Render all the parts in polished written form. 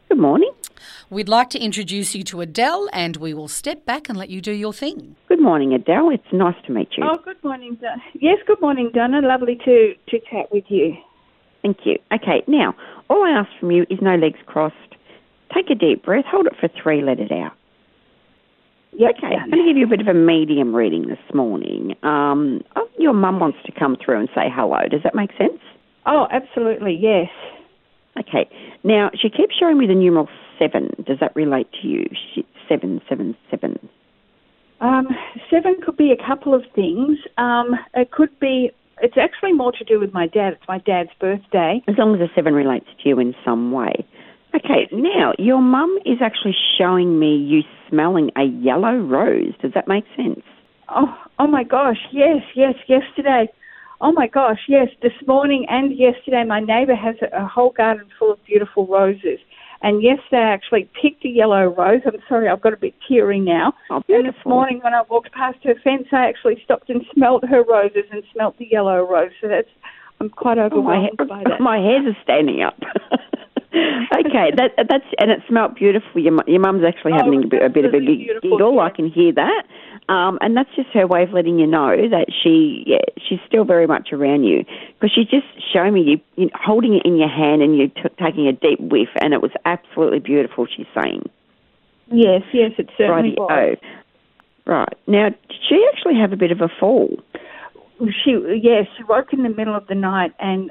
Good morning. We'd like to introduce you to Adele, and we will step back and let you do your thing. Good morning, Adele. It's nice to meet you. Oh, good morning, Donna. Yes, good morning, Donna. Lovely to chat with you. Thank you. Okay, now, all I ask from you is no legs crossed. Take a deep breath. Hold it for 3, let it out. Yep, Okay, I'm going to give you a bit of a medium reading this morning. Your mum wants to come through and say hello. Does that make sense? Oh, absolutely, yes. Okay, now, she keeps showing me the numeral 7. Does that relate to you? 777. 7 could be a couple of things. It could be, it's actually more to do with my dad. It's my dad's birthday. As long as the 7 relates to you in some way. Okay, now, your mum is actually showing me you smelling a yellow rose. Does that make sense? Oh my gosh, yes, yesterday. Oh my gosh, yes, this morning and yesterday my neighbour has a whole garden full of beautiful roses. And yesterday I actually picked a yellow rose. I'm sorry, I've got a bit teary now. Oh, and this morning when I walked past her fence, I actually stopped and smelt her roses and smelt the yellow rose. So I'm quite overwhelmed by that. My hairs are standing up. Okay, that's and it smelt beautiful. Your mum's actually having a bit of a giggle. Yeah. I can hear that, and that's just her way of letting you know that she's still very much around you, because she just showed me you holding it in your hand and you taking a deep whiff, and it was absolutely beautiful. She's saying, yes, it certainly was. Right now, did she actually have a bit of a fall? She woke in the middle of the night and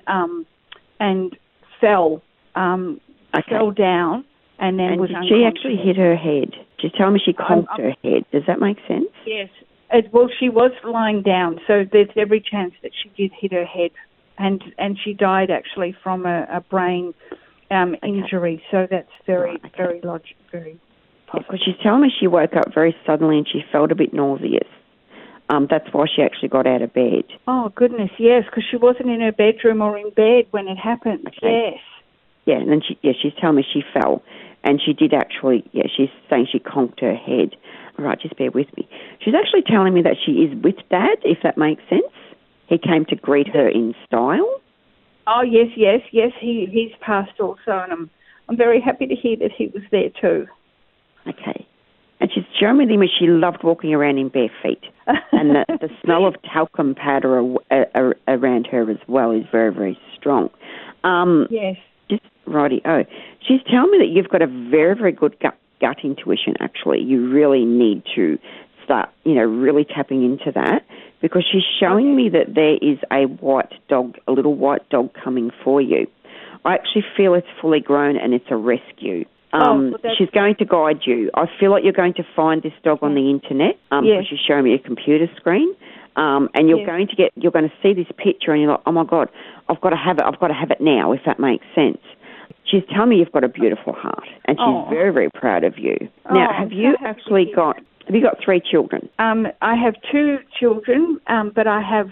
fell. Fell down and then was unconscious. She actually hit her head. She told me she conked her head. Does that make sense? Yes. Well, she was lying down, so there's every chance that she did hit her head, and she died actually from a brain injury. So that's very logical, very possible. Because she's telling me she woke up very suddenly and she felt a bit nauseous. That's why she actually got out of bed. Oh goodness, yes, because she wasn't in her bedroom or in bed when it happened. Okay. Yes. Yeah, and then she's telling me she fell, and she did actually, she's saying she conked her head. All right, just bear with me. She's actually telling me that she is with Dad, if that makes sense. He came to greet her in style. Oh, yes, he's passed also, and I'm very happy to hear that he was there too. Okay. And she's showing me that she loved walking around in bare feet. And the smell of talcum powder around her as well is very, very strong. Yes. Righty-o. She's telling me that you've got a very, very good gut intuition, actually. You really need to start, really tapping into that, because she's showing me that there is a little white dog coming for you. I actually feel it's fully grown and it's a rescue. She's going to guide you. I feel like you're going to find this dog on the internet, because she's showing me a computer screen. And you're going to see this picture and you're like, oh my God, I've got to have it now, if that makes sense. She's telling me you've got a beautiful heart, and she's very, very proud of you. Now, have you got 3 children? I have 2 children, but I have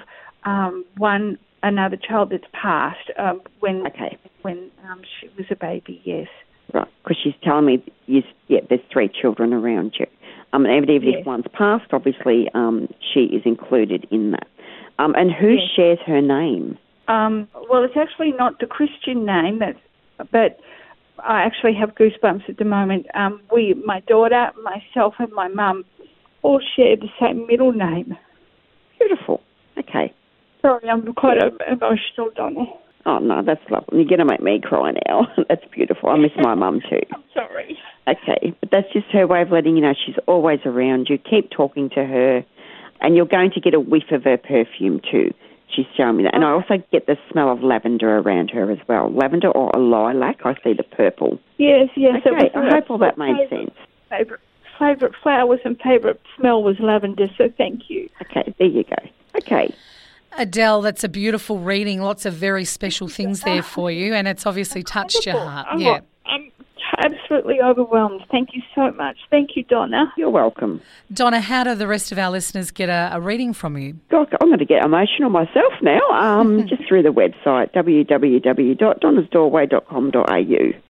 another child that's passed when she was a baby, yes. Right, because she's telling me, there's 3 children around you. And even if one's passed, obviously she is included in that. And who shares her name? Well, it's actually not the Christian name, but I actually have goosebumps at the moment. My daughter, myself and my mum all share the same middle name. Beautiful. Okay. Sorry, I'm quite emotional, Donna. Oh, no, that's lovely. You're going to make me cry now. That's beautiful. I miss my mum too. I'm sorry. Okay, but that's just her way of letting you know she's always around you. Keep talking to her, and you're going to get a whiff of her perfume too. She's showing me that. And I also get the smell of lavender around her as well. Lavender or a lilac. I see the purple. Yes. Okay, I hope all that made sense. Favourite flowers and favourite smell was lavender, so thank you. Okay, there you go. Okay. Adele, that's a beautiful reading. Lots of very special things there for you, and it's obviously touched your heart. Yeah. I'm absolutely overwhelmed. Thank you so much. Thank you, Donna. You're welcome. Donna, how do the rest of our listeners get a reading from you? God, I'm going to get emotional myself now, just through the website, www.donnasdoorway.com.au.